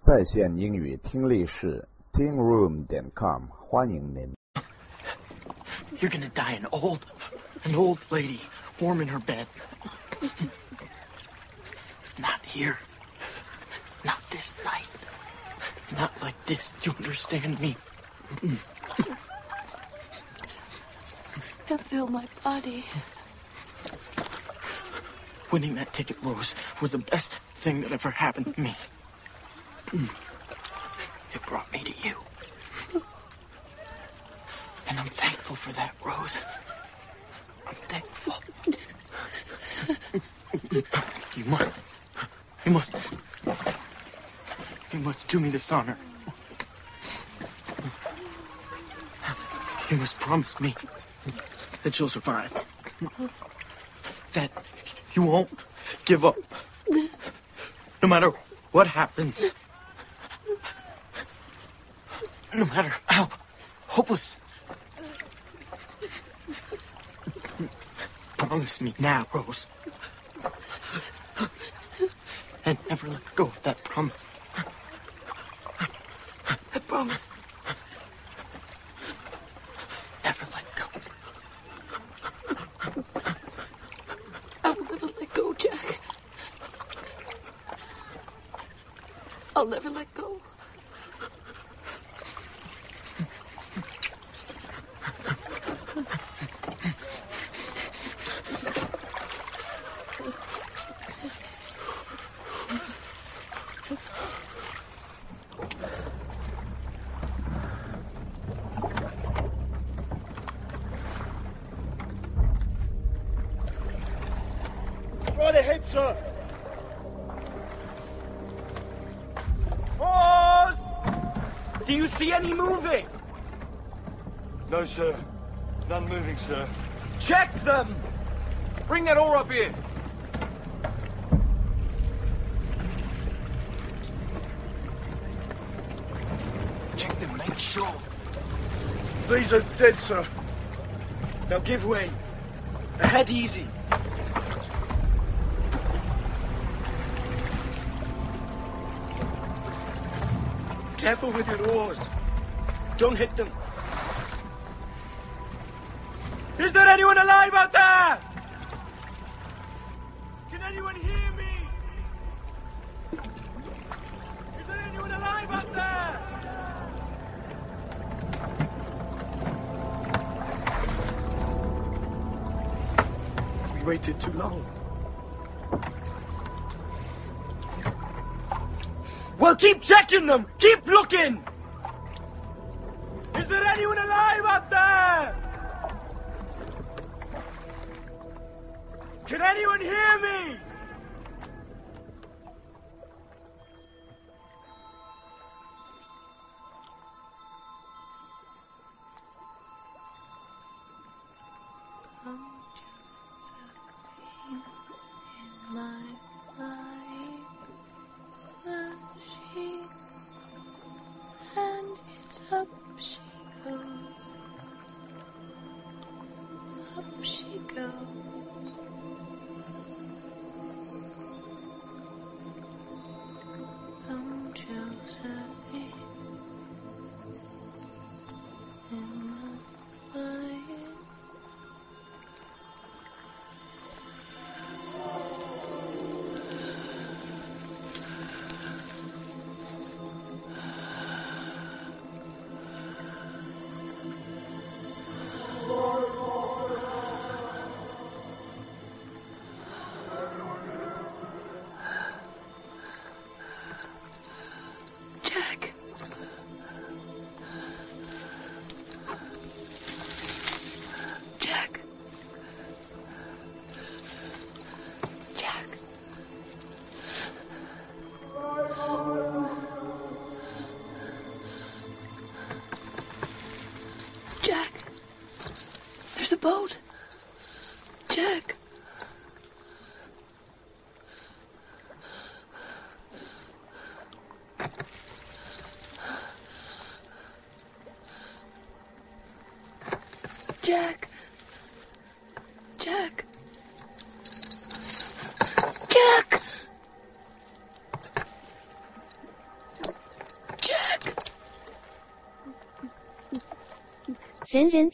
在线英语听力室 tingroom.com 欢迎您。 You're gonna die an old lady, warm in her bed. Not here. Not this night. Not like this. Do you understand me? I feel my body. Winning that ticket, Rose, was the best thing that ever happened to me. It brought me to you. And I'm thankful for that, Rose. I'm thankful. You must do me this honor. You must promise me that you'll survive. That you won't give up. No matter what happens. No matter how hopeless. Promise me now, Rose. And never let go of that promise. I promise. Never let go. I'll never let go, Jack. I'll never let go. Right ahead, sir. Pause! Do you see any moving? No, sir. None moving, sir. Check them! Bring that oar up here. Check them, make sure. These are dead, sir. Now give way. Ahead easy. Careful with your oars. Don't hit them. Is there anyone alive out there? Can anyone hear me? Is there anyone alive out there? We waited too long. Well, keep checking them! Keep looking! Is there anyone alive out there? Can anyone hear me? In my life, and it's up she goes, up she goes. Josephine, in my life. Jack. Jack. Jack. Jack. There's a boat. Jack. Jack. Jack. Jack! 人人